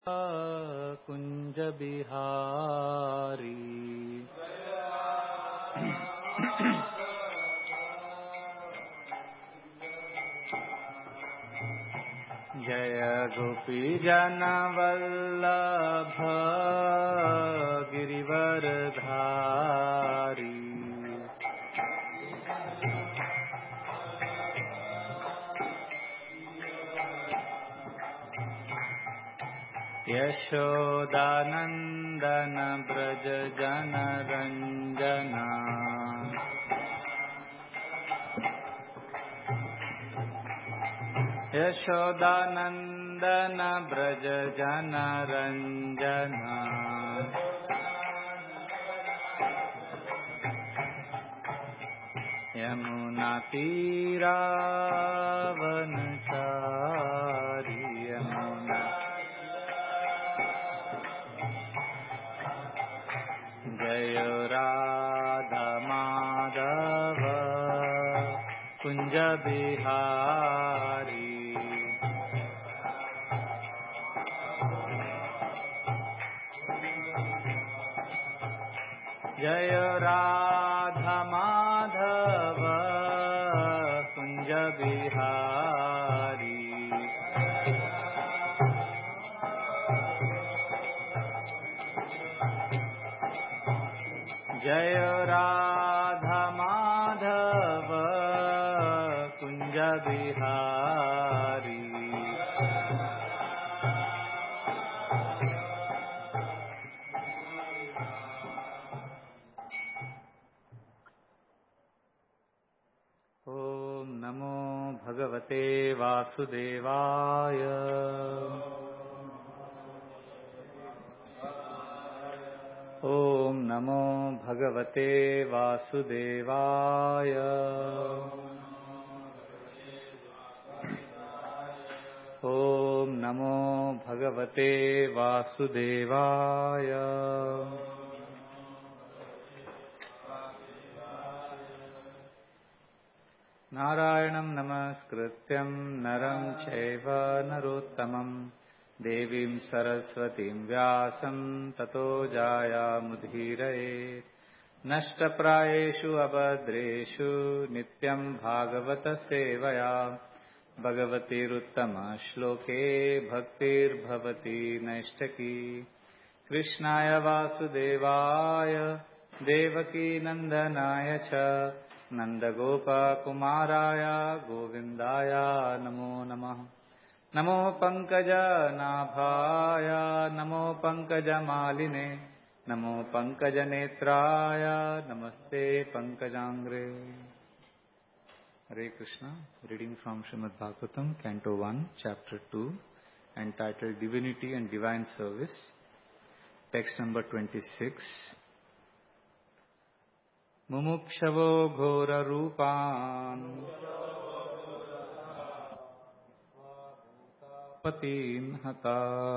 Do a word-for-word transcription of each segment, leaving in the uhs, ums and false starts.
कुंज बिहारी जय गोपी जन वल्लभ गिरिवरधारी यशोदानंदन ब्रज जन रंजना यशोदानंदन ब्रज जन रंजना यमुना तीरावनचारी यमुना जय राधा माधव कुंज बिहारी जय राधा माधव कुंज बिहारी जय राधा माधव कुंज बिहारी ओम नमो भगवते वासुदेवाय ओम नमो भगवते वासुदेवाय ओम नमो भगवते वासुदेवाय नारायणं नमस्कृत्यं नरं चैव नरोत्तमं देवीं सरस्वतीं व्यासं ततो जायामुदीरयेत् नष्टप्रायेषु अभद्रेषु नित्यं भागवत सेवया भगवतीरुत्तमश्लोके भक्तिर्भवति नैष्ठकी कृष्णाय वासुदेवाय देवकी नंदनाय च नंदगोपकुमाराय गोविन्दाय नमो नमः। नमो पंकजनाभाय नमो पंकजमालिने नमो पंकजनेत्राय नमस्ते पंकजांग्रे। Hare Krishna. Reading from Srimad Bhagavatam, Canto one, Chapter two, entitled Divinity and Divine Service. Text number twenty-six. मुमुक्षवो घोर रूपान् पतीन् हता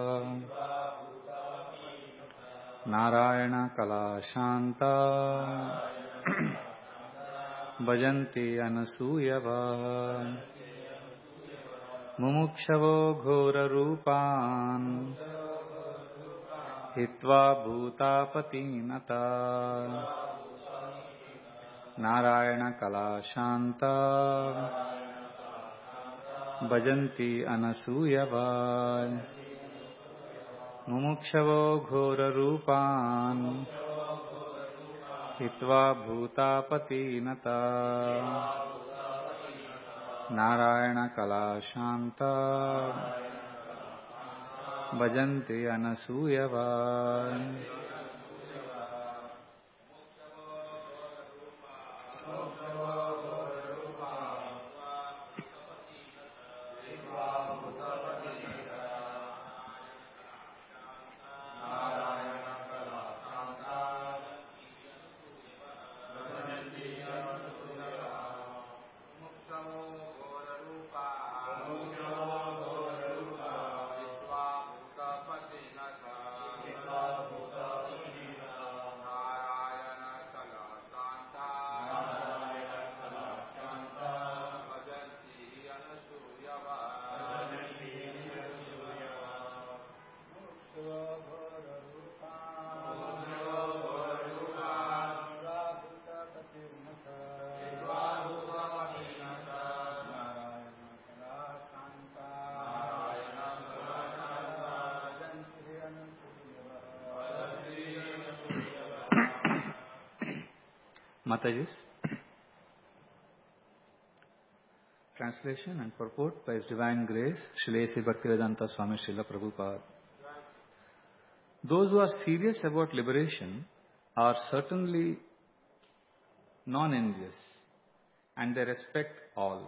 नारायण कलाशान्ता भजन्ति अनसूयवा मुमुक्षवो घोर रूपान् हित्वा भूतापतीन् हता नारायण कलाशान्ता भजन्ति अनसूयवा मुमुक्षवो घोर रूपान् हित्वा भूतापतीन् हता नारायण कलाशान्ता भजन्ति अनसूयवा Matajis. Translation and purport by His Divine Grace, Srila A C Bhaktivedanta Swami Srila Prabhupada. Those who are serious about liberation are certainly non-envious, and they respect all.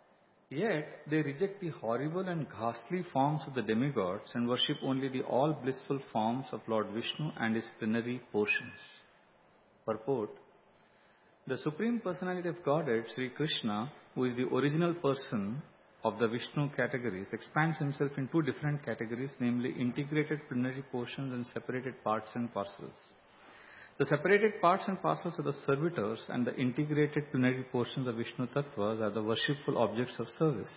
Yet they reject the horrible and ghastly forms of the demigods and worship only the all-blissful forms of Lord Vishnu and his plenary portions. Purport. The Supreme Personality of Godhead, Sri Krishna, who is the original person of the Vishnu categories, expands himself in two different categories, namely integrated plenary portions and separated parts and parcels. The separated parts and parcels are the servitors, and the integrated plenary portions of Vishnu Tattvas are the worshipful objects of service.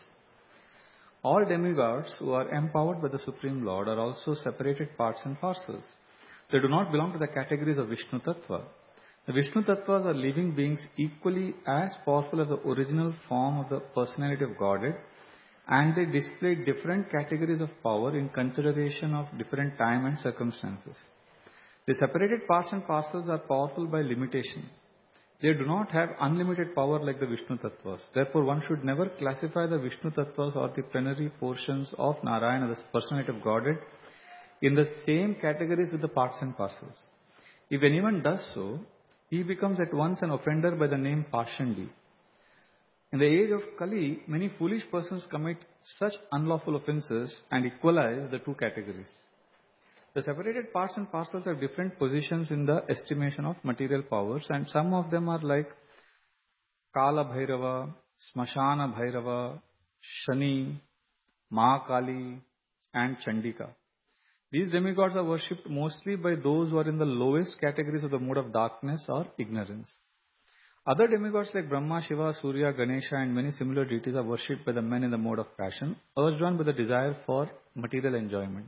All demigods who are empowered by the Supreme Lord are also separated parts and parcels. They do not belong to the categories of Vishnu Tattva. The Vishnu Tattvas are living beings equally as powerful as the original form of the personality of Godhead, and they display different categories of power in consideration of different time and circumstances. The separated parts and parcels are powerful by limitation. They do not have unlimited power like the Vishnu Tattvas. Therefore, one should never classify the Vishnu Tattvas or the plenary portions of Narayana, the personality of Godhead, in the same categories with the parts and parcels. If anyone does so, he becomes at once an offender by the name Pashandi. In the age of Kali, many foolish persons commit such unlawful offences and equalize the two categories. The separated parts and parcels have different positions in the estimation of material powers, and some of them are like Kala Bhairava, Smashana Bhairava, Shani, Mahakali, and Chandika. These demigods are worshipped mostly by those who are in the lowest categories of the mode of darkness or ignorance. Other demigods like Brahma, Shiva, Surya, Ganesha, and many similar deities are worshipped by the men in the mode of passion, urged on by the desire for material enjoyment.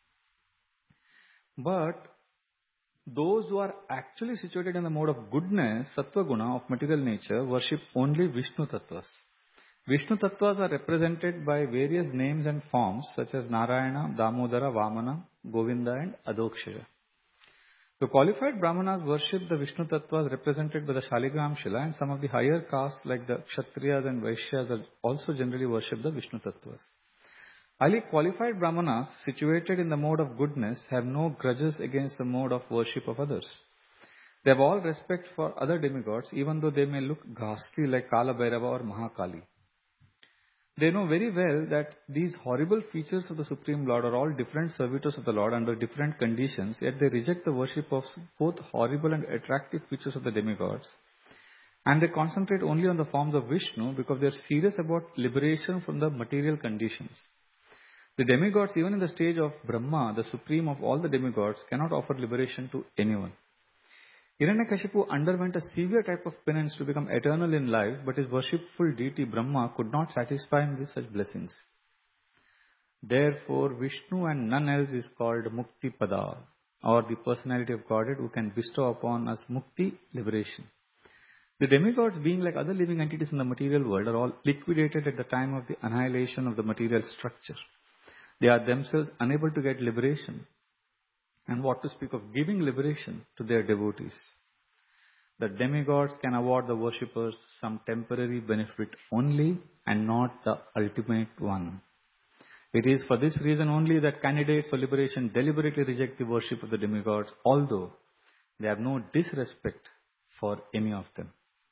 But those who are actually situated in the mode of goodness, Sattva Guna, of material nature, worship only Vishnu Tattvas. Vishnu Tattvas are represented by various names and forms such as Narayana, Damodara, Vamana, Govinda, and Adokshaya. The qualified Brahmanas worship the Vishnu Tattvas represented by the Shaligram Shila, and some of the higher castes like the Kshatriyas and Vaishyas also generally worship the Vishnu Tattvas. Highly qualified Brahmanas situated in the mode of goodness have no grudges against the mode of worship of others. They have all respect for other demigods, even though they may look ghastly like Kala Bhairava or Mahakali. They know very well that these horrible features of the Supreme Lord are all different servitors of the Lord under different conditions, yet they reject the worship of both horrible and attractive features of the demigods. And they concentrate only on the forms of Vishnu because they are serious about liberation from the material conditions. The demigods, even in the stage of Brahma, the supreme of all the demigods, cannot offer liberation to anyone. Hiranyakashipu underwent a severe type of penance to become eternal in life, but his worshipful deity Brahma could not satisfy him with such blessings. Therefore, Vishnu and none else is called Mukti Pada, or the personality of Godhead who can bestow upon us Mukti, liberation. The demigods, being like other living entities in the material world, are all liquidated at the time of the annihilation of the material structure. They are themselves unable to get liberation, and what to speak of giving liberation to their devotees. The demigods can award the worshippers some temporary benefit only and not the ultimate one. It is for this reason only that candidates for liberation deliberately reject the worship of the demigods, although they have no disrespect for any of them.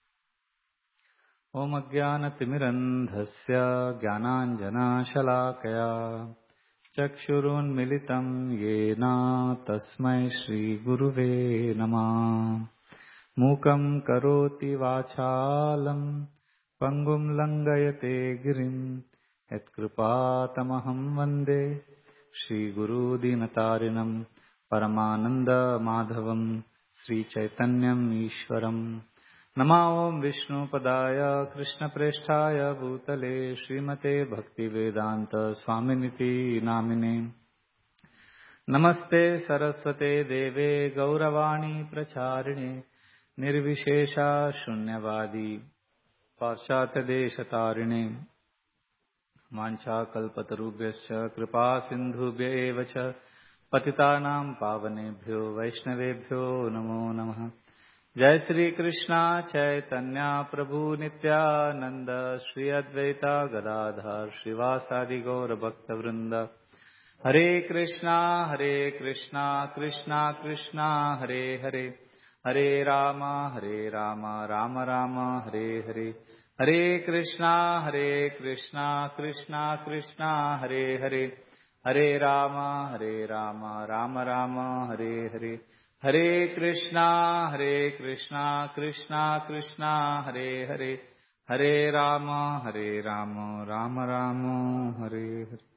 Om Ajnana Timirandhasya Jnananjana Shalakaya Chakshurun Militam Yena Tasmai Shri Guruve Namah Mukam Karoti Vachalam Pangum Langayate Girim Et Kripatamaham Vande Shri Guru Dinatarinam Paramananda Madhavam Sri Chaitanyam Ishwaram Nama Om Vishnu Padaya Krishna Presthaya Bhutale Srimate Bhakti Vedanta Swaminiti Namine Namaste Saraswate Deve Gauravani Pracharine Nirvishesha Shunyavadi Parshata Deshatarine Mancha Kalpatarubhyascha Kripa Sindhubhya Evacha Patitanam Pavanebhyo Vaishnavebhyo Namo Namaha. Jai Shri Krishna Chaitanya Prabhu Nityananda Shri Advaita Gadadhar Srivasadi Gaura Bhakta Vrinda. Hare Krishna Hare Krishna Krishna Krishna Hare Hare Hare Rama Hare Rama Rama Rama Hare Hare Hare Krishna Hare Krishna Krishna Krishna Hare Hare Hare Rama Hare Rama Rama Rama Hare Hare Hare Krishna Hare Krishna Krishna Krishna Hare Hare Hare Rama Hare Rama Rama Rama Hare Hare.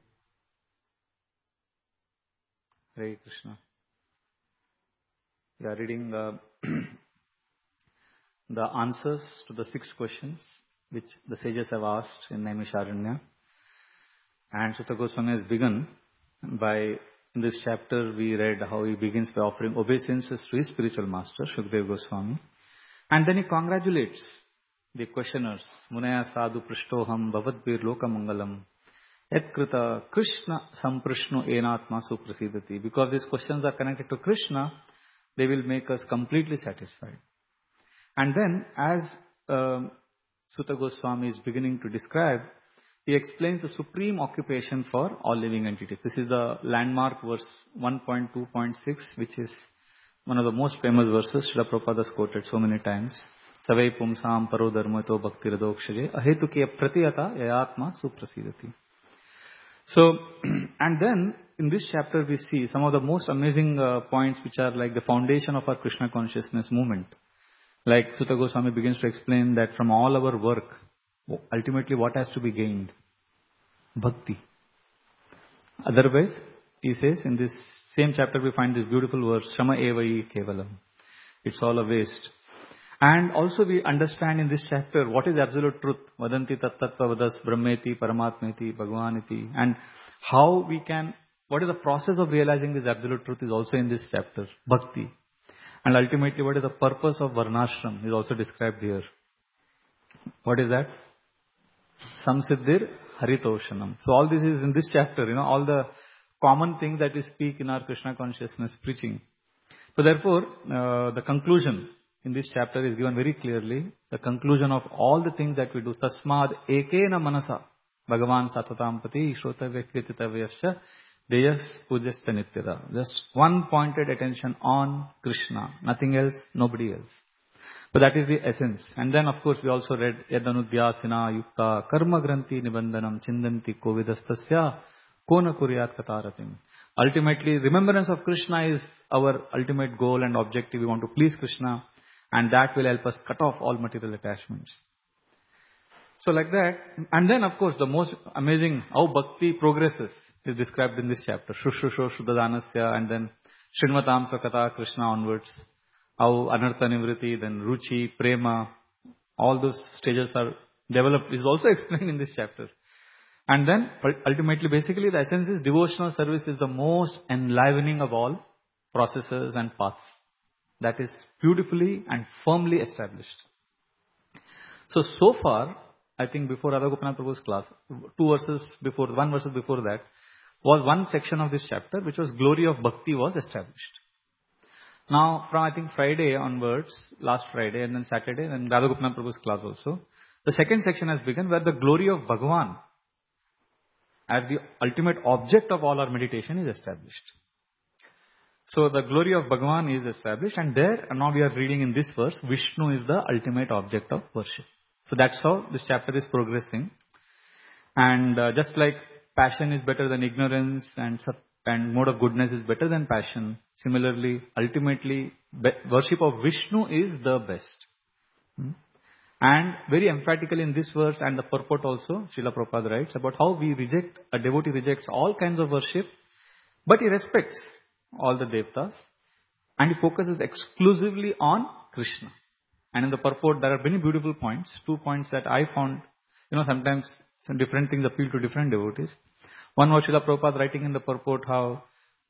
Hare Krishna. We are reading uh, the answers to the six questions which the sages have asked in Naimisharanya. And Sutta Goswami has begun by, in this chapter we read how he begins by offering obeisances to his spiritual master, Shukdev Goswami. And then he congratulates the questioners, Munaya Sadhu Prishtoham Bhavadbir Lokamangalam Etkrita Krishna Samprishnu Enatma Suprasidati. Because these questions are connected to Krishna, they will make us completely satisfied. And then, as um, Sutta Goswami is beginning to describe, he explains the supreme occupation for all living entities. This is the landmark verse one point two point six, which is one of the most famous verses Srila Prabhupada has quoted so many times. Savai pumsam paro dharmato bhakti radokshaje ahetuke pratiyata yayatma suprasidati. So, and then in this chapter we see some of the most amazing uh, points which are like the foundation of our Krishna consciousness movement. Like Sutta Goswami begins to explain that from all our work, ultimately what has to be gained? Bhakti. Otherwise, he says in this same chapter we find this beautiful verse, Shama evai kevalam. It's all a waste. And also we understand in this chapter what is absolute truth. Vadanti tattattva vadas brahmeti paramatmeti bhagavaniti. And how we can, what is the process of realizing this absolute truth is also in this chapter. Bhakti. And ultimately what is the purpose of Varnashram is also described here. What is that? Samsiddhir Haritoshanam. So all this is in this chapter, you know, all the common things that we speak in our Krishna consciousness preaching. So therefore, uh, the conclusion in this chapter is given very clearly. The conclusion of all the things that we do. Tasmad ekena manasa Bhagavan satatampati shrotavya krititavyasya deyas pujas nityada. Just one pointed attention on Krishna. Nothing else, nobody else. But that is the essence. And then of course we also read Yadanudhyasina yukta karma granti nibandanam chindanti kovidastasya kona kuryat kataratim. Ultimately, remembrance of Krishna is our ultimate goal and objective. We want to please Krishna, and that will help us cut off all material attachments. So like that, and then of course the most amazing how bhakti progresses is described in this chapter. Shushusho Shuddhadanasya, and then Srinvatam Sakata Krishna onwards. How Anartha Nivriti, then Ruchi, Prema, all those stages are developed is also explained in this chapter. And then ultimately, basically the essence is devotional service is the most enlivening of all processes and paths. That is beautifully and firmly established. So, so far, I think before Radha Gopinath Prabhu's class, two verses before, one verses before that, was one section of this chapter which was glory of bhakti was established. Now, from I think Friday onwards, last Friday and then Saturday, and Radha Gopinath Prabhu's class also, the second section has begun where the glory of Bhagavan as the ultimate object of all our meditation is established. So the glory of Bhagavan is established, and there, and now we are reading in this verse, Vishnu is the ultimate object of worship. So that's how this chapter is progressing. And uh, just like passion is better than ignorance, and and mode of goodness is better than passion, similarly, ultimately, be- worship of Vishnu is the best. Hmm? And very emphatically in this verse and the purport also, Srila Prabhupada writes about how we reject, a devotee rejects all kinds of worship, but he respects all the devtas, and he focuses exclusively on Krishna. And in the purport, there are many beautiful points, two points that I found, you know, sometimes some different things appeal to different devotees. One was Srila Prabhupada writing in the purport how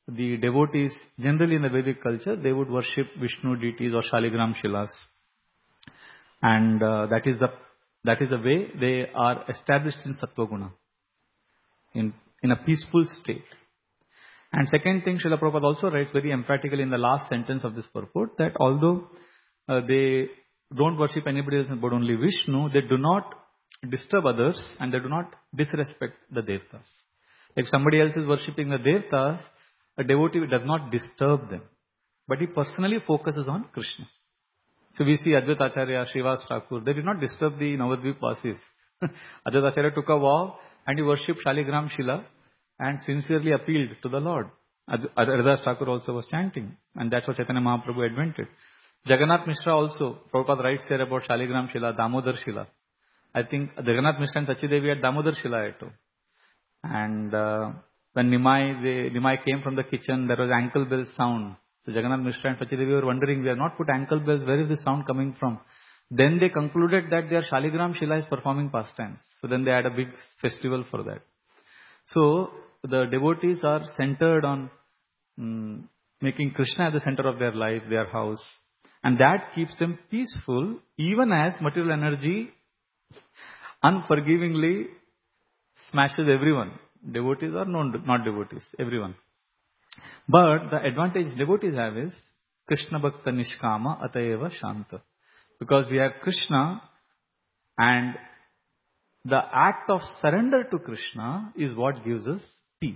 the devotees, generally in the Vedic culture, they would worship Vishnu deities or Shaligram Shilas. And uh, that is the that is the way they are established in Sattva-guna, in, in a peaceful state. And second thing, Srila Prabhupada also writes very emphatically in the last sentence of this purport, that although uh, they don't worship anybody else but only Vishnu, they do not disturb others and they do not disrespect the Devatas. If somebody else is worshipping the Devatas, a devotee does not disturb them, but he personally focuses on Krishna. So we see Advaita Acharya, Srivas Thakur, they did not disturb the Navadvip Vasis. Advaita Acharya took a vow and he worshipped Shaligram Shila and sincerely appealed to the Lord. Haridas Thakur also was chanting, and that's what Chaitanya Mahaprabhu invented. Jagannath Mishra also, Prabhupada writes here about Shaligram Shila, Damodar Shila. I think Jagannath Mishra and Sachi Devi had Damodar Shila at home. And uh, when Nimai, they, Nimai came from the kitchen, there was ankle bell sound. So Jagannath Mishra and Sachi Devi were wondering, we have not put ankle bells, where is this sound coming from? Then they concluded that their Shaligram Shila is performing pastimes. So then they had a big festival for that. So the devotees are centered on um, making Krishna at the center of their life, their house. And that keeps them peaceful, even as material energy unforgivingly smashes everyone. Devotees or not devotees, everyone. But the advantage devotees have is Krishna Bhakta Nishkama Atayeva Shanta. Because we have Krishna, and the act of surrender to Krishna is what gives us peace.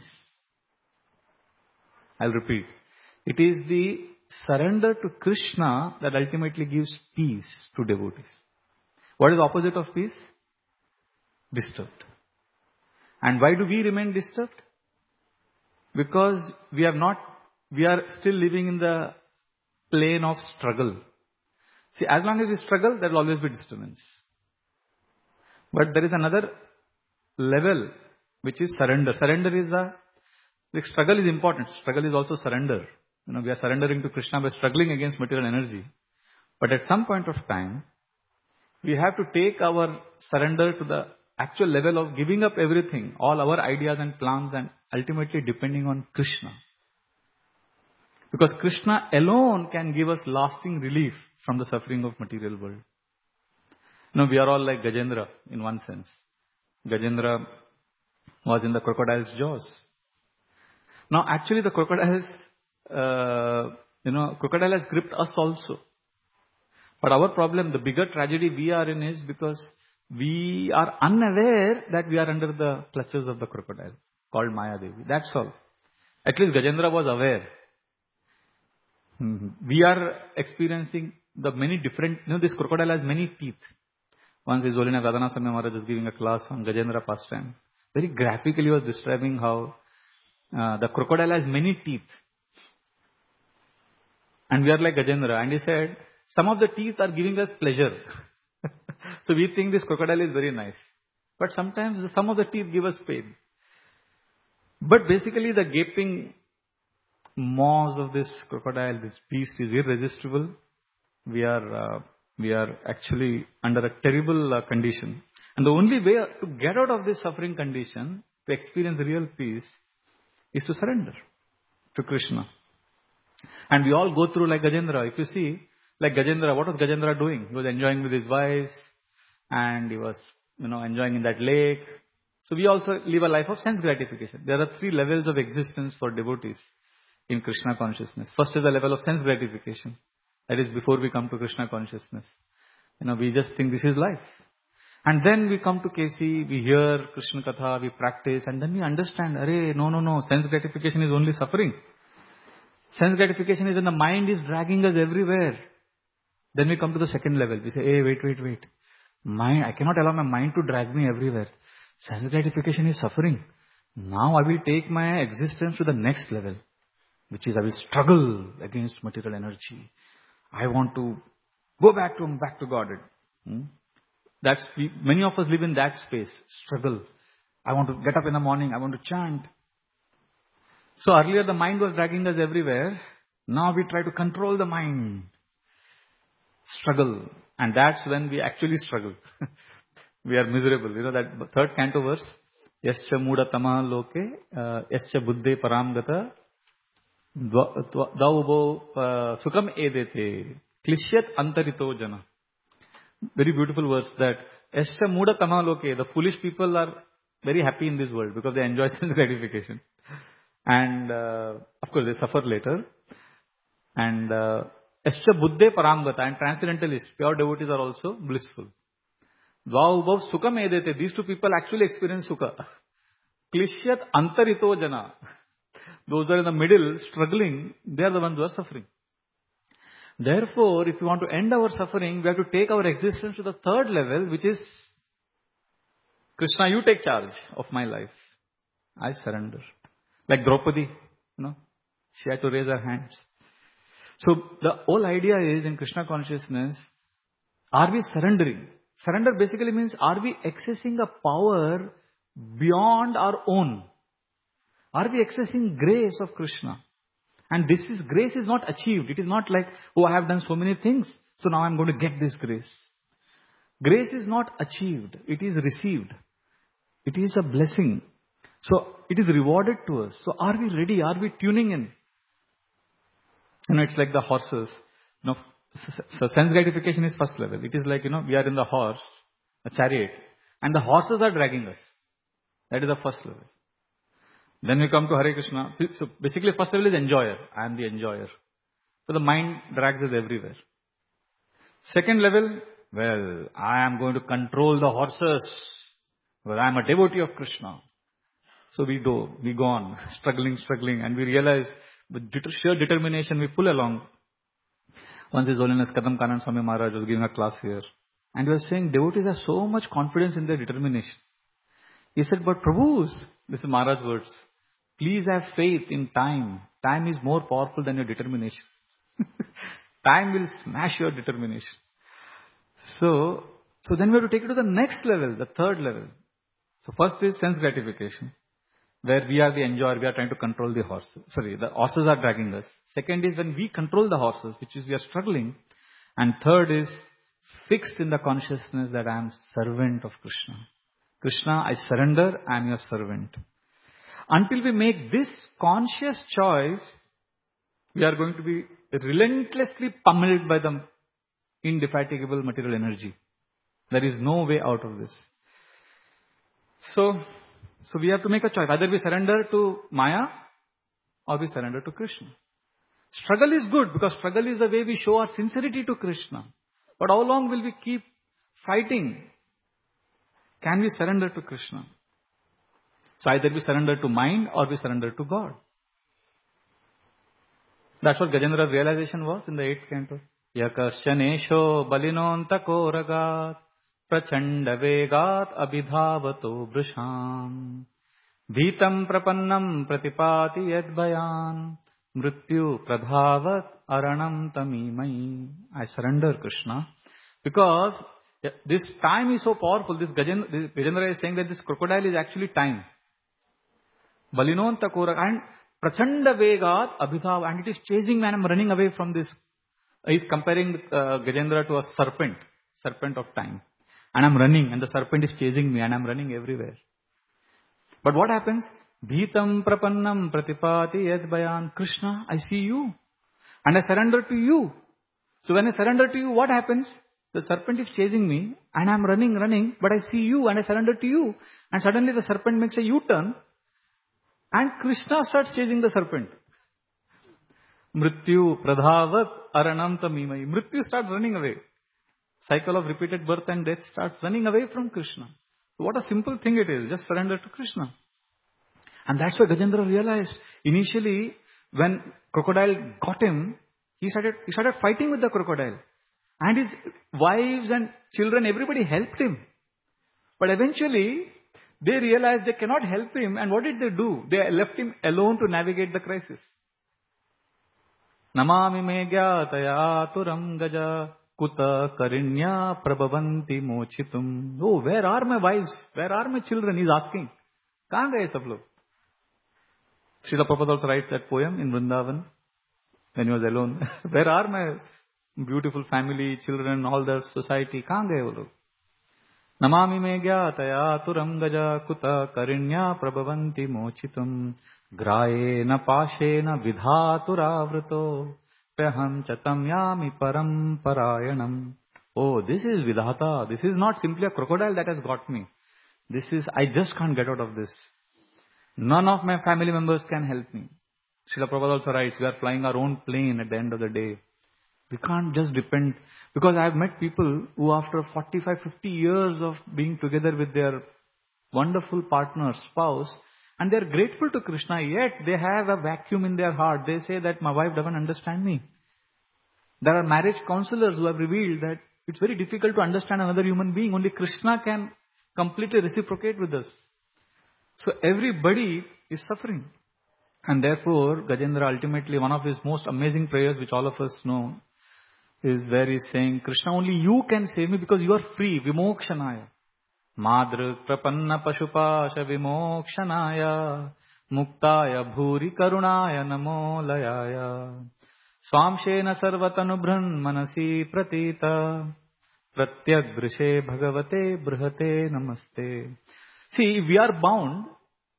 I'll repeat. It is the surrender to Krishna that ultimately gives peace to devotees. What is the opposite of peace? Disturbed. And why do we remain disturbed? Because we have not, we are still living in the plane of struggle. See, as long as we struggle, there will always be disturbance. But there is another level, which is surrender. Surrender is a, the struggle is important. Struggle is also surrender. You know, we are surrendering to Krishna by struggling against material energy. But at some point of time, we have to take our surrender to the actual level of giving up everything, all our ideas and plans, and ultimately depending on Krishna. Because Krishna alone can give us lasting relief from the suffering of material world. You know, we are all like Gajendra in one sense. Gajendra was in the crocodile's jaws. Now actually the crocodile's, uh, you know, crocodile has gripped us also. But our problem, the bigger tragedy we are in is because we are unaware that we are under the clutches of the crocodile called Maya Devi. That's all. At least Gajendra was aware. Mm-hmm. We are experiencing the many different, you know, this crocodile has many teeth. Once His Holiness Radhanath Swami Maharaj was giving a class on Gajendra pastime. Very graphically was describing how uh, the crocodile has many teeth. And we are like Gajendra. And he said, some of the teeth are giving us pleasure. So we think this crocodile is very nice. But sometimes some of the teeth give us pain. But basically the gaping maws of this crocodile, this beast is irresistible. We are, uh, we are actually under a terrible uh, condition. And the only way to get out of this suffering condition, to experience real peace, is to surrender to Krishna. And we all go through like Gajendra. If you see, like Gajendra, what was Gajendra doing? He was enjoying with his wives, and he was, you know, enjoying in that lake. So we also live a life of sense gratification. There are three levels of existence for devotees in Krishna consciousness. First is the level of sense gratification. That is before we come to Krishna consciousness. You know, we just think this is life. And then we come to K C, we hear Krishna Katha, we practice, and then we understand, Arey, no, no, no, sense gratification is only suffering. Sense gratification is when the mind is dragging us everywhere. Then we come to the second level. We say, hey, wait, wait, wait. Mind, I cannot allow my mind to drag me everywhere. Sense gratification is suffering. Now I will take my existence to the next level, which is I will struggle against material energy. I want to go back to back to Godhead. Hmm? That's many of us live in that space. Struggle. I want to get up in the morning. I want to chant. So earlier the mind was dragging us everywhere. Now we try to control the mind. Struggle. And that's when we actually struggle. We are miserable. You know that third canto verse. Yascha muda tama loke, yascha buddhe param gata, Daubo Sukam Edete, Klishyat Antarito Jana. Very beautiful verse that Escha Muda Kamaloke, the foolish people are very happy in this world because they enjoy sense gratification. And uh, of course they suffer later. And Escha Buddhe Paramgata and transcendentalists, pure devotees are also blissful. Dvaubav Sukam Edete, these two people actually experience Sukha. Klishyat Antarito Jana. Those are in the middle, struggling, they are the ones who are suffering. Therefore, if we want to end our suffering, we have to take our existence to the third level, which is, Krishna, you take charge of my life. I surrender. Like Draupadi, you know, she had to raise her hands. So the whole idea is, in Krishna consciousness, are we surrendering? Surrender basically means, are we accessing a power beyond our own? Are we accessing grace of Krishna? And this is, grace is not achieved. It is not like, oh, I have done so many things, so now I'm going to get this grace. Grace is not achieved. It is received. It is a blessing. So it is rewarded to us. So are we ready? Are we tuning in? You know, it's like the horses. You know, so sense gratification is first level. It is like, you know, we are in the horse, a chariot, and the horses are dragging us. That is the first level. Then we come to Hare Krishna. So basically first level is enjoyer. I am the enjoyer. So the mind drags us everywhere. Second level, well, I am going to control the horses. Well, I am a devotee of Krishna. So we do, we go on, struggling, struggling, and we realize with sheer determination we pull along. Once His Holiness Kadam Kanand Swami Maharaj was giving a class here. And he was saying devotees have so much confidence in their determination. He said, but Prabhus, this is Maharaj's words, please have faith in time. Time is more powerful than your determination. Time will smash your determination. So, so then we have to take it to the next level, the third level. So first is sense gratification, where we are the enjoyer, we are trying to control the horses. Sorry, the horses are dragging us. Second is when we control the horses, which is we are struggling. And third is fixed in the consciousness that I am servant of Krishna. Krishna, I surrender, I am your servant. Until we make this conscious choice, we are going to be relentlessly pummeled by the indefatigable material energy. There is no way out of this. So, so we have to make a choice. Either we surrender to Maya or we surrender to Krishna. Struggle is good because struggle is the way we show our sincerity to Krishna. But how long will we keep fighting? Can we surrender to Krishna? So either we surrender to mind or we surrender to God. That's what Gajendra's realization was in the eighth canto. Yakashanesho balinonta ragat prachanda vegat abhidhavato brisham bhitam prapannam pratipati yadbhayan mrityu pradhavat aranam tamimai. I surrender, Krishna, because this time is so powerful. This Gajendra, this Gajendra is saying that this crocodile is actually time. Balinonta korak and prachanda vegat abhidhav, and it is chasing me and I'm running away from this. He is comparing uh, Gajendra to a serpent, serpent of time. And I'm running and the serpent is chasing me and I'm running everywhere. But what happens? Bhitam prapannam pratipati yadbhayan. Krishna, I see you and I surrender to you. So when I surrender to you, what happens? The serpent is chasing me and I'm running, running, but I see you and I surrender to you. And suddenly the serpent makes a U-turn and Krishna starts chasing the serpent. Mrityu pradhavat aranam tamimai. Mrityu starts running away. Cycle of repeated birth and death starts running away from Krishna. What a simple thing it is. Just surrender to Krishna. And that's why Gajendra realized. Initially, when crocodile got him, he started, he started fighting with the crocodile. And his wives and children, everybody helped him. But eventually, they realized they cannot help him. And what did they do? They left him alone to navigate the crisis. Namami me gyataya turam gaja kuta karinya prabhavanti mochitum. Oh, where are my wives? Where are my children? He's asking. Kahan gaye sab log? Srila Prabhupada also writes that poem in Vrindavan when he was alone. Where are my beautiful family, children, all the society? Kahan gaye wo log? Namami me gyataya turam gaja kuta karinya prabhavanti mochitum Grayena pashena vidhaturavrito Pyaham chatam yami param parayanam. Oh, this is Vidhata. This is not simply a crocodile that has got me. This is, I just can't get out of this. None of my family members can help me. Srila Prabhupada also writes, we are flying our own plane at the end of the day. We can't just depend. Because I have met people who after forty-five, fifty years of being together with their wonderful partner, spouse, and they are grateful to Krishna, yet they have a vacuum in their heart. They say that my wife doesn't understand me. There are marriage counselors who have revealed that it's very difficult to understand another human being. Only Krishna can completely reciprocate with us. So everybody is suffering. And therefore, Gajendra ultimately, one of his most amazing prayers, which all of us know, is where he's saying, Krishna, only you can save me because you are free. Vimokshanaya. Madruk prapanna pashupasha vimokshanaya. Muktaya bhuri karunaya namo layaya. Swamshena sarvatanubhran manasi pratita. Pratyak drishe bhagavate brihate namaste. See, we are bound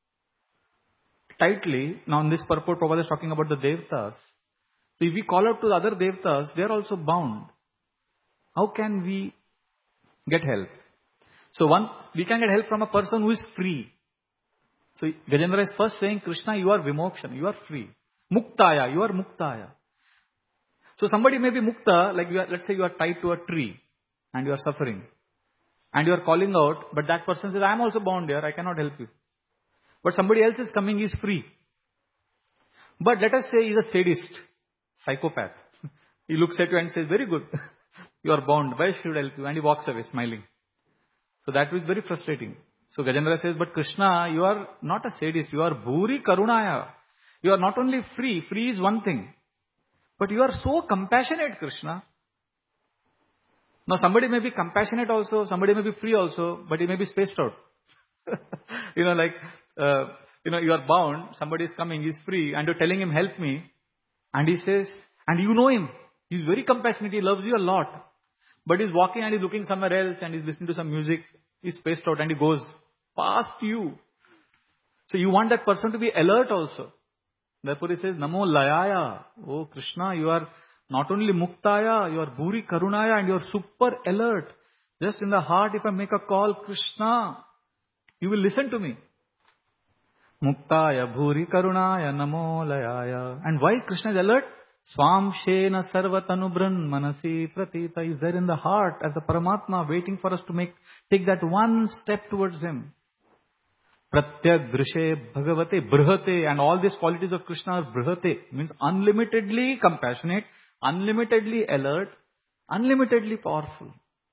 tightly. Now in this purport, Prabhupada is talking about the Devatas. So if we call out to the other Devatas, they are also bound. How can we get help? So one, we can get help from a person who is free. So Gajendra is first saying, Krishna, you are Vimokshan, you are free. Muktaya, you are Muktaya. So somebody may be Mukta, like you are, let's say you are tied to a tree and you are suffering. And you are calling out, but that person says, I am also bound here, I cannot help you. But somebody else is coming, he is free. But let us say he is a sadist, psychopath. He looks at you and says, very good, you are bound, why should I help you? And he walks away smiling. So that is very frustrating. So Gajendra says, but Krishna, you are not a sadist, you are Bhuri Karunaya. You are not only free, free is one thing. But you are so compassionate, Krishna. Now somebody may be compassionate also, somebody may be free also, but he may be spaced out. you know, like, uh, you know, you are bound, somebody is coming, he is free, and you're telling him, help me. And he says, and you know him, he's very compassionate, he loves you a lot. But he's walking and he's looking somewhere else and he's listening to some music, he's spaced out and he goes past you. So you want that person to be alert also. Therefore he says, Namo Layaya. Oh Krishna, you are not only Muktaya, you are Bhuri Karunaya and you are super alert. Just in the heart, if I make a call, Krishna, you will listen to me. Muktaya Bhuri Karunaya Namo Layaya. And why Krishna is alert? Swam Shena Sarvatanubhran Manasi Pratita is there in the heart as a Paramatma waiting for us to make take that one step towards him. Pratyak Drishe Bhagavate Brihate, and all these qualities of Krishna are Brihate, means unlimitedly compassionate, unlimitedly alert, unlimitedly powerful.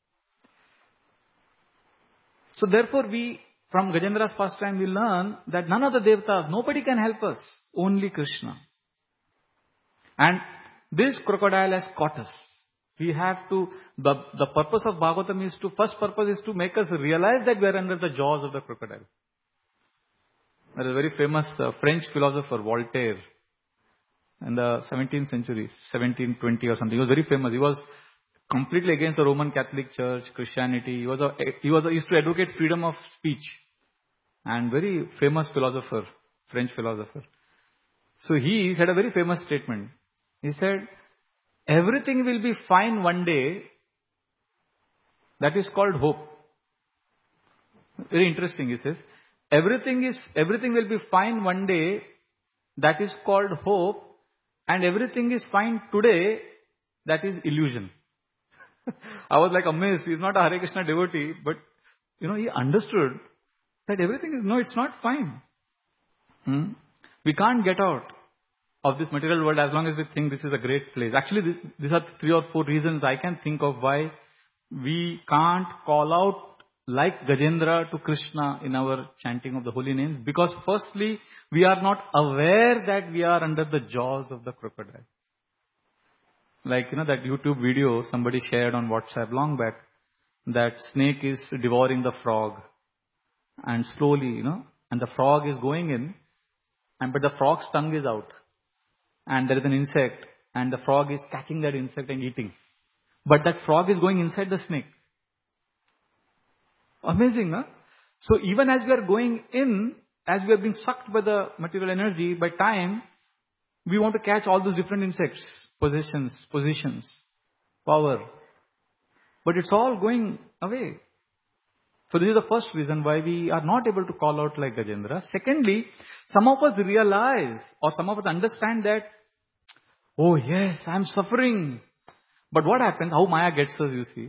So therefore we, from Gajendra's pastime, we learn that none of the Devatas, nobody can help us, only Krishna. And this crocodile has caught us. We have to, the, the purpose of Bhagavatam is to, first purpose is to make us realize that we are under the jaws of the crocodile. There is a very famous uh, French philosopher, Voltaire, in the seventeenth century, seventeen twenty or something. He was very famous. He was completely against the Roman Catholic Church, Christianity. He was a, he was a, he used to advocate freedom of speech. And very famous philosopher, French philosopher. So he said a very famous statement. He said, everything will be fine one day. That is called hope. Very interesting, he says. Everything is, everything will be fine one day. That is called hope. And everything is fine today. That is illusion. I was like amazed. He's not a Hare Krishna devotee, but you know, he understood that everything is, no, it's not fine. Hmm? We can't get out of this material world as long as we think this is a great place. Actually, this, these are three or four reasons I can think of why we can't call out like Gajendra to Krishna in our chanting of the holy names. Because firstly, we are not aware that we are under the jaws of the crocodile. Like, you know, that YouTube video somebody shared on WhatsApp long back, that snake is devouring the frog. And slowly, you know, and the frog is going in, and but the frog's tongue is out. And there is an insect, and the frog is catching that insect and eating. But that frog is going inside the snake. Amazing, huh? So even as we are going in, as we are being sucked by the material energy, by time, we want to catch all those different insects, possessions, positions, power. But it's all going away. So this is the first reason why we are not able to call out like Gajendra. Secondly, some of us realize or some of us understand that, oh yes, I'm suffering. But what happens, how Maya gets us, you see.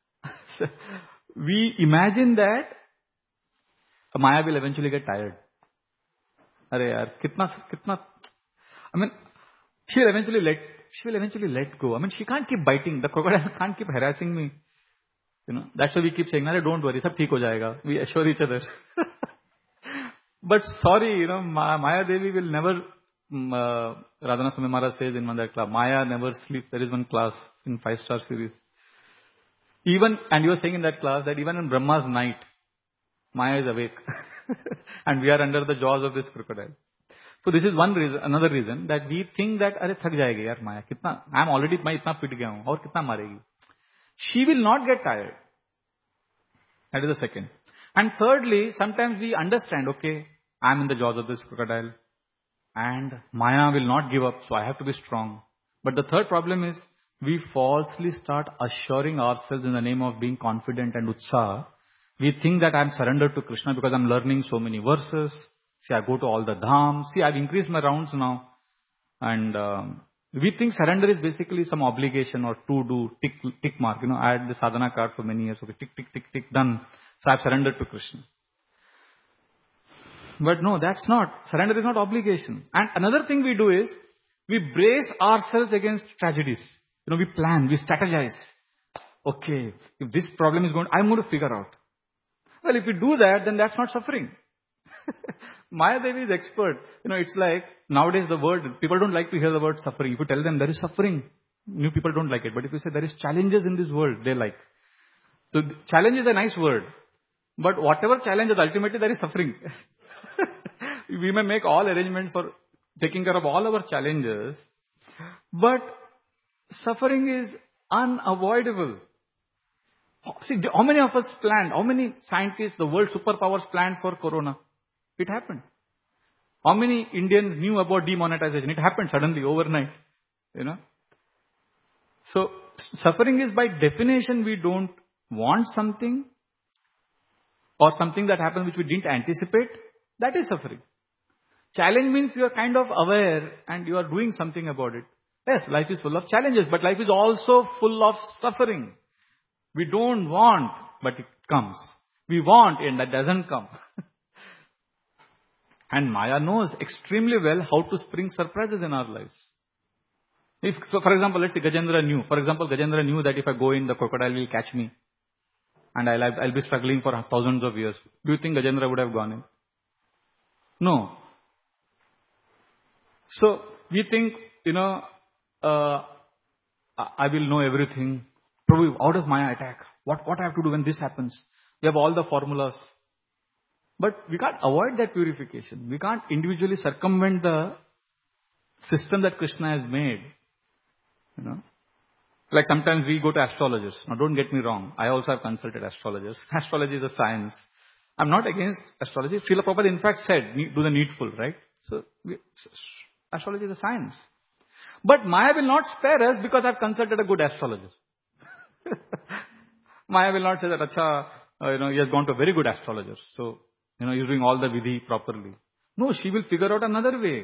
We imagine that Maya will eventually get tired. Arey yaar, kitna, kitna, I mean, she will eventually let, she will eventually let go. I mean, she can't keep biting. The crocodile can't keep harassing me. You know, that's why we keep saying, "Arey, don't worry, sab theek ho jayega." We assure each other. But sorry, you know, Maya Devi will never, um, uh, Radhana Swami Maharaj says in Mandar Club, Maya never sleeps. There is one class in five-star series. Even, and you were saying in that class that even in Brahma's night, Maya is awake. And we are under the jaws of this crocodile. So this is one reason, another reason that we think that, "Arey, thak jayegi yaar Maya. Kitna, I am already, मैं इतना पिट गया हूँ, और कितना मारेगी?" She will not get tired. That is the second. And thirdly, sometimes we understand, okay, I am in the jaws of this crocodile. And Maya will not give up, so I have to be strong. But the third problem is, we falsely start assuring ourselves in the name of being confident and utsaha. We think that I am surrendered to Krishna because I am learning so many verses. See, I go to all the dhams. See, I have increased my rounds now. And um, we think surrender is basically some obligation or to do, tick, tick mark. You know, I had the sadhana card for many years. Okay, tick, tick, tick, tick, done. So I have surrendered to Krishna. But no, that's not. Surrender is not obligation. And another thing we do is, we brace ourselves against tragedies. You know, we plan, we strategize. Okay, if this problem is going, I'm going to figure out. Well, if we do that, then that's not suffering. Maya Devi is expert. You know, it's like, nowadays the word, people don't like to hear the word suffering. If you tell them there is suffering, new people don't like it. But if you say there is challenges in this world, they like. So challenge is a nice word. But whatever challenge is, ultimately there is suffering. We may make all arrangements for taking care of all our challenges. But suffering is unavoidable. See, how many of us planned, how many scientists, the world superpowers planned for Corona? It happened. How many Indians knew about demonetization? It happened suddenly, overnight. You know. So, suffering is by definition, we don't want something or something that happens which we didn't anticipate. That is suffering. Challenge means you are kind of aware and you are doing something about it. Yes, life is full of challenges, but life is also full of suffering. We don't want, but it comes. We want and that doesn't come. And Maya knows extremely well how to spring surprises in our lives. If, so for example, let's say Gajendra knew. For example, Gajendra knew that if I go in, the crocodile will catch me. And I'll, I'll be struggling for thousands of years. Do you think Gajendra would have gone in? No. So, we think, you know, uh, I will know everything. Prabhu, how does Maya attack? What, what I have to do when this happens? We have all the formulas. But we can't avoid that purification. We can't individually circumvent the system that Krishna has made. You know, like sometimes we go to astrologers. Now don't get me wrong. I also have consulted astrologers. Astrology is a science. I'm not against astrology. Srila Prabhupada in fact said, do the needful, right? So, we, astrology is a science. But Maya will not spare us because I've consulted a good astrologer. Maya will not say that, Acha, uh, you know, he has gone to a very good astrologer. So, you know, he's doing all the vidhi properly. No, she will figure out another way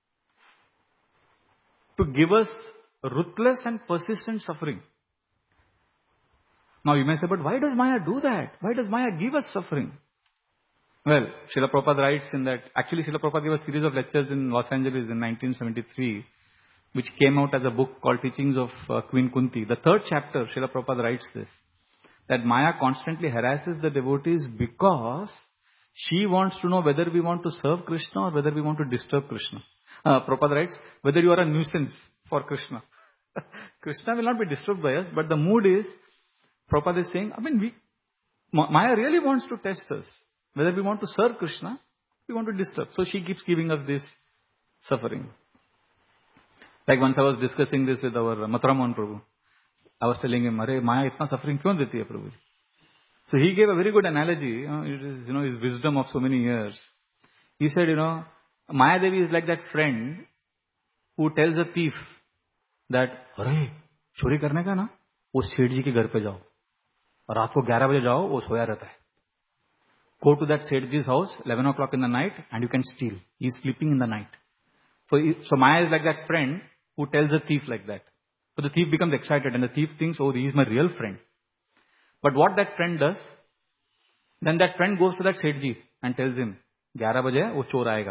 to give us ruthless and persistent suffering. Now you may say, but why does Maya do that? Why does Maya give us suffering? Well, Srila Prabhupada writes in that, actually Srila Prabhupada gave a series of lectures in Los Angeles in nineteen seventy-three, which came out as a book called Teachings of uh, Queen Kunti. The third chapter, Srila Prabhupada writes this, that Maya constantly harasses the devotees because she wants to know whether we want to serve Krishna or whether we want to disturb Krishna. Uh, Prabhupada writes, whether you are a nuisance for Krishna. Krishna will not be disturbed by us, but the mood is, Prabhupada is saying, I mean, we, Maya really wants to test us. Whether we want to serve Krishna, we want to disturb. So she keeps giving us this suffering. Like once I was discussing this with our Mathura Mohan Prabhu. I was telling him, Arey, Maya itna suffering kyun deti hai Prabhu? So he gave a very good analogy, you know, it is, you know, his wisdom of so many years. He said, you know, Maya Devi is like that friend who tells a thief that, अरे चोरी करने का ना, वो सेठ जी के घर पे जाओ, और रात को ग्यारह बजे जाओ, वो सोया रहता है. Go to that Sethji's house, eleven o'clock in the night, and you can steal. He is sleeping in the night. So, so Maya is like that friend who tells a thief like that. So the thief becomes excited, and the thief thinks, oh, he is my real friend. But what that friend does, then that friend goes to that Sethji and tells him, ग्यारह बजे वो चोर आएगा.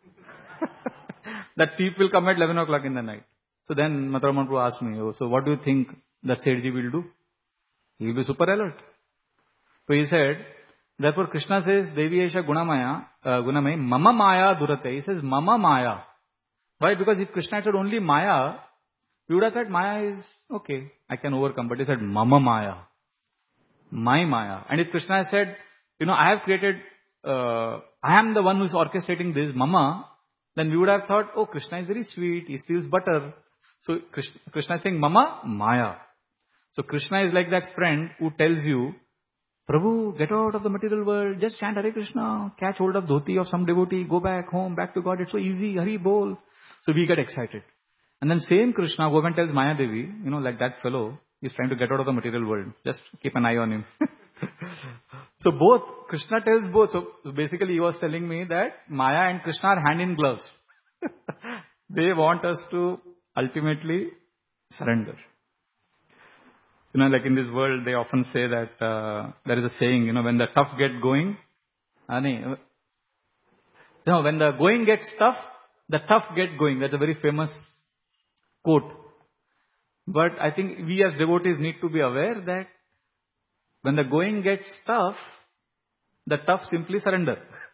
That thief will come at eleven o'clock in the night. So then Matra Mahaprabhu asked me, oh, so what do you think that Sethji will do? He will be super alert. So he said, therefore Krishna says, Devi Esha Gunamaya, uh, Gunamaya, Mama Maya Durate. He says, Mama Maya. Why? Because if Krishna had said only Maya, we would have thought Maya is okay, I can overcome. But he said, Mama Maya. My Maya. And if Krishna had said, you know, I have created, uh, I am the one who is orchestrating this, Mama, then we would have thought, oh, Krishna is very sweet, he steals butter. So Krishna, Krishna is saying, Mama Maya. So Krishna is like that friend who tells you, Prabhu, get out of the material world, just chant Hare Krishna, catch hold of dhoti of some devotee, go back home, back to God, it's so easy, Hari Bol. So we get excited. And then same Krishna goes and tells Maya Devi, you know, like that fellow, he's trying to get out of the material world, just keep an eye on him. So both, Krishna tells both. So basically he was telling me that Maya and Krishna are hand in gloves. They want us to ultimately surrender. You know, like in this world, they often say that, uh, there is a saying, you know, when the tough get going, uh, you know, when the going gets tough, the tough get going. That's a very famous quote. But I think we as devotees need to be aware that when the going gets tough, the tough simply surrender.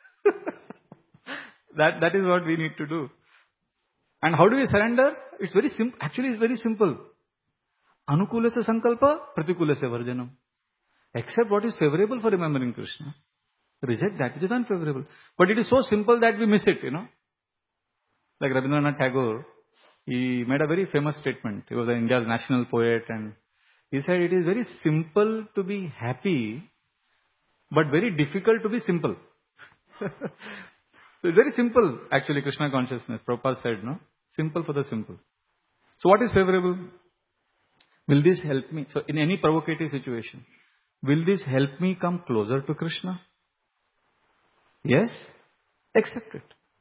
that, that is what we need to do. And how do we surrender? It's very simple. Actually, it's very simple. Anukula se sankalpa, pratikula se varjanam. Accept what is favorable for remembering Krishna. Reject that which is unfavorable. But it is so simple that we miss it, you know. Like Rabindranath Tagore, he made a very famous statement. He was India's national poet, and he said it is very simple to be happy, but very difficult to be simple. So it's very simple, actually, Krishna consciousness. Prabhupada said, no? Simple for the simple. So what is favorable? Will this help me? So in any provocative situation, will this help me come closer to Krishna? Yes? Accept it.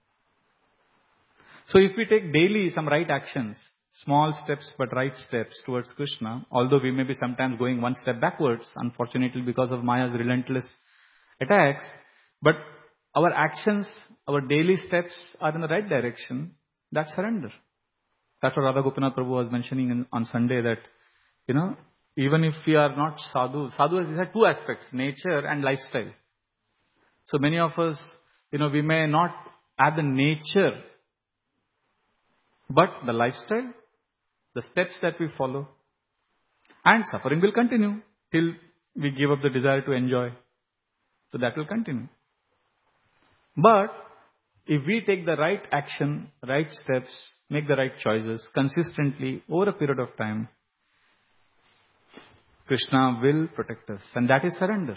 So if we take daily some right actions, small steps but right steps towards Krishna, although we may be sometimes going one step backwards, unfortunately because of Maya's relentless attacks, but our actions, our daily steps are in the right direction, that's surrender. That's what Radha Gopinath Prabhu was mentioning in, on Sunday, that, you know, even if we are not sadhu, sadhu has two aspects, nature and lifestyle. So many of us, you know, we may not have the nature, but the lifestyle, the steps that we follow, and suffering will continue till we give up the desire to enjoy. So that will continue. But if we take the right action, right steps, make the right choices consistently over a period of time, Krishna will protect us. And that is surrender.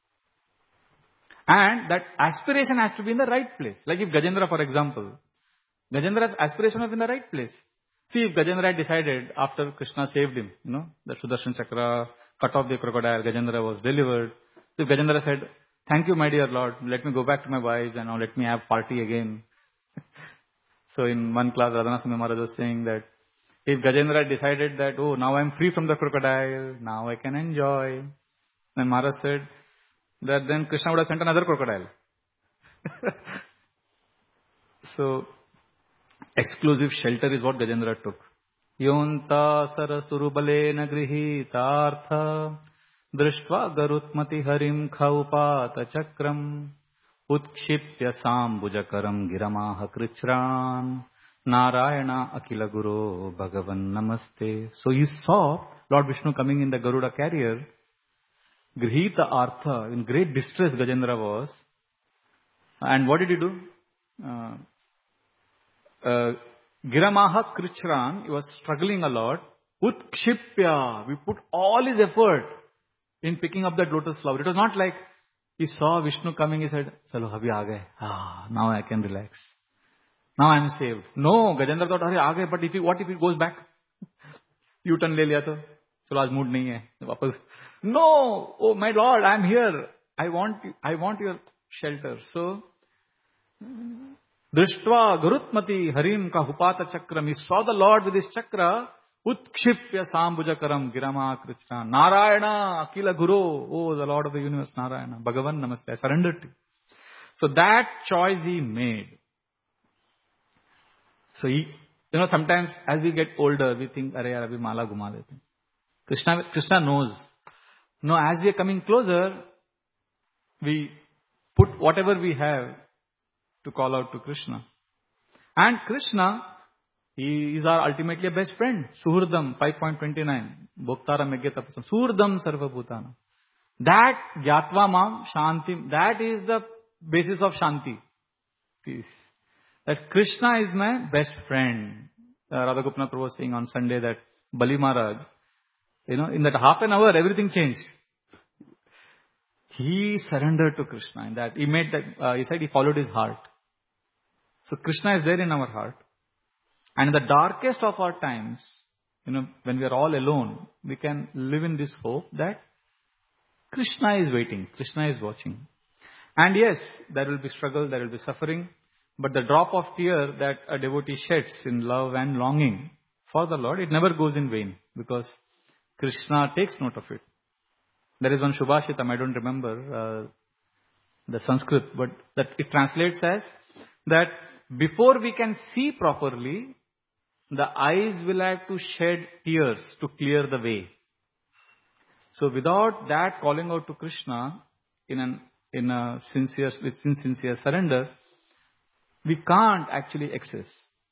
And that aspiration has to be in the right place. Like if Gajendra, for example, Gajendra's aspiration was in the right place. See, if Gajendra had decided after Krishna saved him, you know, the Sudarshan Chakra, cut off the crocodile, Gajendra was delivered. So if Gajendra said, thank you, my dear Lord, let me go back to my wives and now let me have party again. So in one class, Radhanath Maharaj was saying that if Gajendra decided that, oh, now I'm free from the crocodile, now I can enjoy. Then Maharaj said that then Krishna would have sent another crocodile. So, exclusive shelter is what Gajendra took. Yonta sarasurubale nagrihitartha drishtva garutmati harim khaupata chakram utshipya sambujakaram giramaha krichran narayana akila guru bhagavan namaste. So you saw Lord Vishnu coming in the Garuda carrier. Grihita artha, in great distress Gajendra was. And what did he do? Uh, uh, Giramaha Krichran, he was struggling a lot. Utkshipya, we put all his effort in picking up that lotus flower. It was not like He saw Vishnu coming, he said, Chalo, abhi aa gaye. Ah, now I can relax. Now I am saved. No, Gajendra thought, Arey, aa gaye, but if he, what if he goes back? U-turn le liya to. Chalo, aaj mood nahi hai. Wapas. No, oh my Lord, I am here. I want, I want your shelter. So, Drishtva Garutmati Harim ka Hupata Chakram. He saw the Lord with his chakra. Utkshipya Sambhujakaram Girama Krishna. Narayana Akila Guru. Oh, the Lord of the universe, Narayana. Bhagavan Namaste. I surrendered to you. So that choice he made. So he, you know, sometimes as we get older, we think, Arey yaar, abhi mala guma dete. Krishna, Krishna knows. No, as we are coming closer, we put whatever we have to call out to Krishna. And Krishna, he is our ultimately a best friend. Suhurdam five point two nine. Bhoktara Megya Tapasam. Suhurdam Sarvabhutana. That Gyatva Mam Shanti, that is the basis of Shanti. Peace. That Krishna is my best friend. Uh, Radha Gopinath was saying on Sunday that Bali Maharaj, you know, in that half an hour, everything changed. He surrendered to Krishna. In that, he made that, uh, he said he followed his heart. So Krishna is there in our heart. And in the darkest of our times, you know, when we are all alone, we can live in this hope that Krishna is waiting. Krishna is watching. And yes, there will be struggle, there will be suffering. But the drop of tear that a devotee sheds in love and longing for the Lord, it never goes in vain. Because Krishna takes note of it. There is one Shubhashitam, I don't remember uh, the Sanskrit, but that it translates as that before we can see properly, the eyes will have to shed tears to clear the way. So without that calling out to Krishna in an in a sincere with sincere surrender, we can't actually access.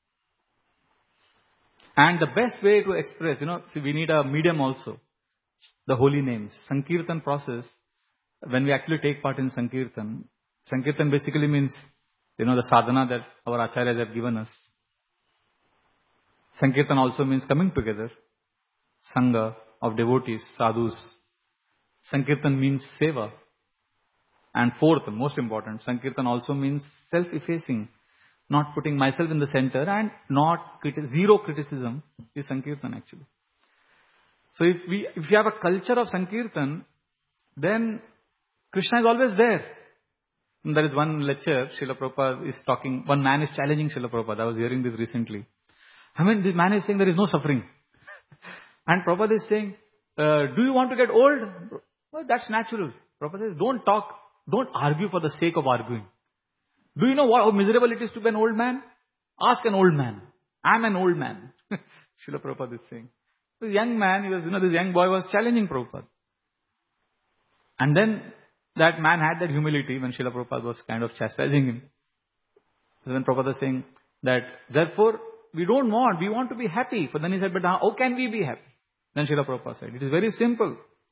And the best way to express, you know, see, we need a medium also. The holy names. Sankirtan process, when we actually take part in Sankirtan, Sankirtan basically means, you know, the sadhana that our acharyas have given us. Sankirtan also means coming together. Sangha of devotees, sadhus. Sankirtan means seva. And fourth, most important, Sankirtan also means self-effacing. Not putting myself in the center and not criti- zero criticism is Sankirtan actually. So if we if we have a culture of Sankirtan, then Krishna is always there. And there is one lecture, Srila Prabhupada is talking, one man is challenging Srila Prabhupada. I was hearing this recently. I mean, this man is saying there is no suffering. And Prabhupada is saying, uh, do you want to get old? Well, that's natural. Prabhupada says, don't talk, don't argue for the sake of arguing. Do you know what, how miserable it is to be an old man? Ask an old man. I'm an old man. Srila Prabhupada is saying. This young man, he was, you know, this young boy was challenging Prabhupada. And then that man had that humility when Srila Prabhupada was kind of chastising him. So when Prabhupada was saying that, therefore, we don't want, we want to be happy. But then he said, but how can we be happy? Then Srila Prabhupada said, it is very simple.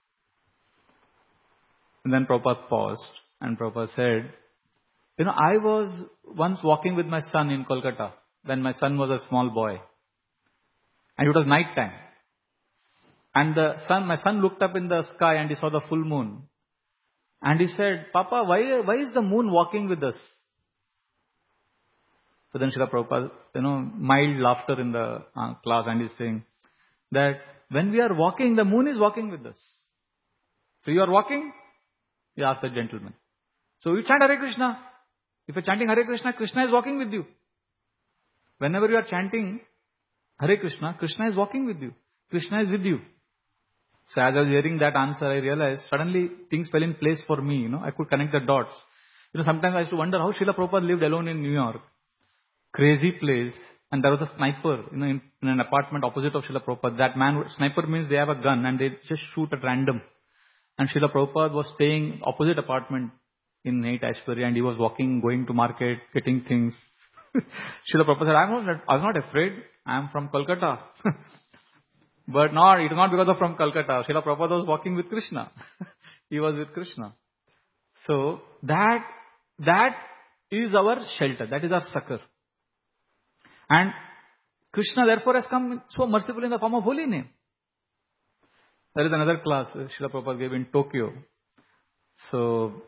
And then Prabhupada paused and Prabhupada said, you know, I was once walking with my son in Kolkata when my son was a small boy. And it was night time. And the son, my son looked up in the sky and he saw the full moon. And he said, Papa, why, why is the moon walking with us? So then Srila Prabhupada, you know, mild laughter in the uh, class, and he's saying that when we are walking, the moon is walking with us. So you are walking? He asked the gentleman. So you chant Hare Krishna. If you're chanting Hare Krishna, Krishna is walking with you. Whenever you are chanting Hare Krishna, Krishna is walking with you. Krishna is with you. So as I was hearing that answer, I realized suddenly things fell in place for me. You know, I could connect the dots. You know, sometimes I used to wonder how Srila Prabhupada lived alone in New York. Crazy place. And there was a sniper, you know, in, in an apartment opposite of Srila Prabhupada. That man, sniper means they have a gun and they just shoot at random. And Srila Prabhupada was staying opposite apartment in Nate Ashbury, and he was walking, going to market, getting things. Srila Prabhupada said, I'm not, I'm not afraid. I am from Kolkata. But not, it is not because of from Calcutta. Srila Prabhupada was walking with Krishna. He was with Krishna. So that, that is our shelter. That is our succor. And Krishna therefore has come so merciful in the form of holy name. There is another class Srila Prabhupada gave in Tokyo. So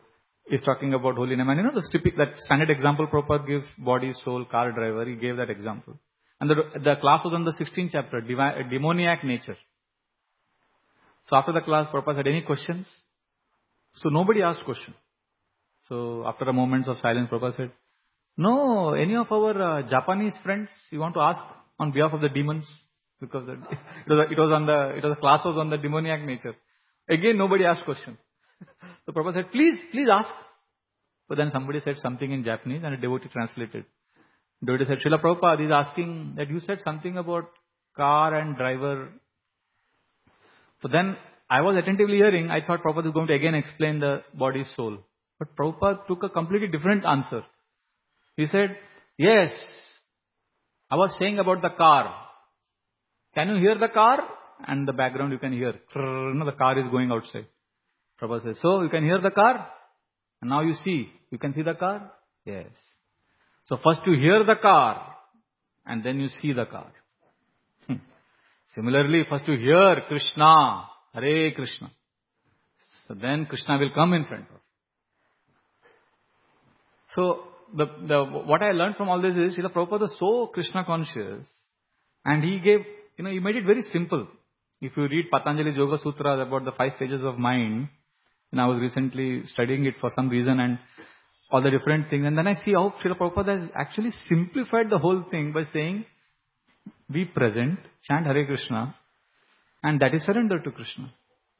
is talking about holy name. And you know, the typical, that standard example Prabhupada gives, body, soul, car, driver, he gave that example. And the, the class was on the sixteenth chapter, divi- demoniac nature. So after the class, Prabhupada said, any questions? So nobody asked question. So after a moment of silence, Prabhupada said, no, any of our uh, Japanese friends, you want to ask on behalf of the demons? Because the, it, was, it was on the, it was the class was on the demoniac nature. Again, nobody asked question. So Prabhupada said, please, please ask. But then somebody said something in Japanese and a devotee translated. Devotee said, Srila Prabhupada is asking that you said something about car and driver. So then I was attentively hearing, I thought Prabhupada is going to again explain the body, soul. But Prabhupada took a completely different answer. He said, yes, I was saying about the car. Can you hear the car? And the background you can hear. You know, the car is going outside. Prabhupada says, so you can hear the car? And now you see. You can see the car? Yes. So first you hear the car. And then you see the car. Similarly, first you hear Krishna. Hare Krishna. So then Krishna will come in front of you. So the, the, what I learned from all this is, Srila Prabhupada was so Krishna conscious. And he gave, you know, he made it very simple. If you read Patanjali's Yoga Sutras about the five stages of mind, and I was recently studying it for some reason and all the different things. And then I see how Srila Prabhupada has actually simplified the whole thing by saying, be present, chant Hare Krishna, and that is surrender to Krishna.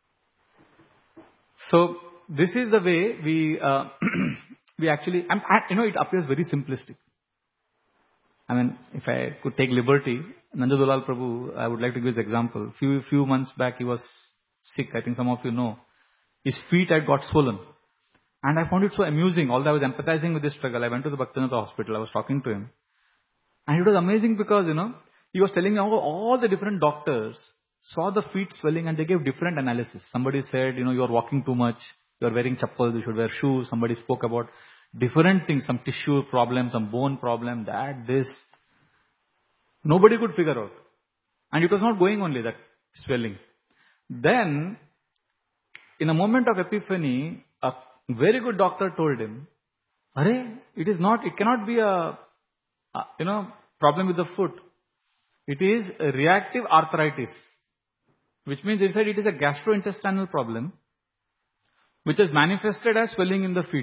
So this is the way we uh, we actually, I'm, I, you know, it appears very simplistic. I mean, if I could take liberty, Nandadulal Prabhu, I would like to give this example. Few few months back, he was sick. I think some of you know. His feet had got swollen. And I found it so amusing. Although I was empathizing with this struggle, I went to the Bhaktivinoda hospital. I was talking to him. And it was amazing because, you know, he was telling me how all the different doctors saw the feet swelling and they gave different analysis. Somebody said, you know, you are walking too much. You are wearing chappals. You should wear shoes. Somebody spoke about different things, some tissue problem, some bone problem, that, this. Nobody could figure out. And it was not going only, that swelling. Then, in a moment of epiphany, a very good doctor told him, Arey, it is not, it cannot be a, a, you know, problem with the foot. It is a reactive arthritis. Which means, he said, it is a gastrointestinal problem, which is manifested as swelling in the feet.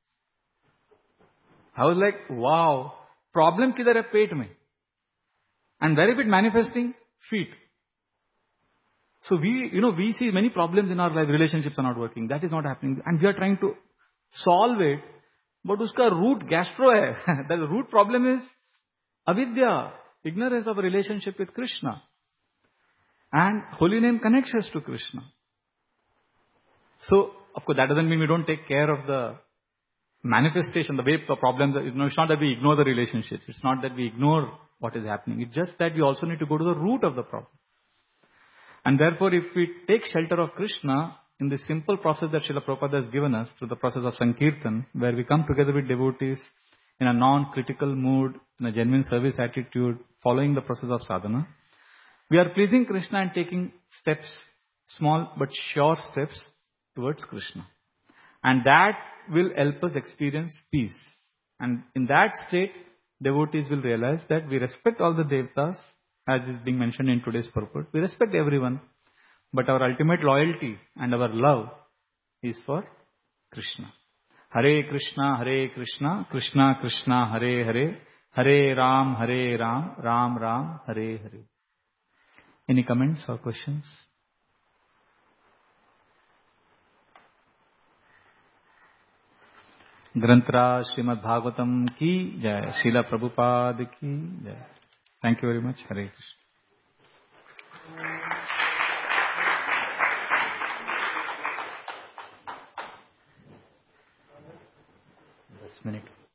I was like, wow, problem kidhar hai pet mein? And where is it manifesting? Feet. So we, you know, we see many problems in our life. Relationships are not working. That is not happening. And we are trying to solve it. But uska root gastro hai. The root problem is avidya, ignorance of a relationship with Krishna. And holy name connects us to Krishna. So, of course, that doesn't mean we don't take care of the manifestation, the way the problems are. You know, it's not that we ignore the relationships. It's not that we ignore what is happening. It's just that we also need to go to the root of the problem. And therefore, if we take shelter of Krishna in the simple process that Srila Prabhupada has given us through the process of Sankirtan, where we come together with devotees in a non-critical mood, in a genuine service attitude, following the process of sadhana, we are pleasing Krishna and taking steps, small but sure steps towards Krishna. And that will help us experience peace. And in that state, devotees will realize that we respect all the devatas, as is being mentioned in today's purport. We respect everyone, but our ultimate loyalty and our love is for Krishna. Hare Krishna, Hare Krishna, Krishna Krishna, Hare Hare, Hare Ram, Hare Ram, Ram Ram, Hare Hare. Any comments or questions? Granthra Srimad Bhagavatam ki jai, Srila Prabhupada ki jai. Thank you very much. Hare Krishna. This minute.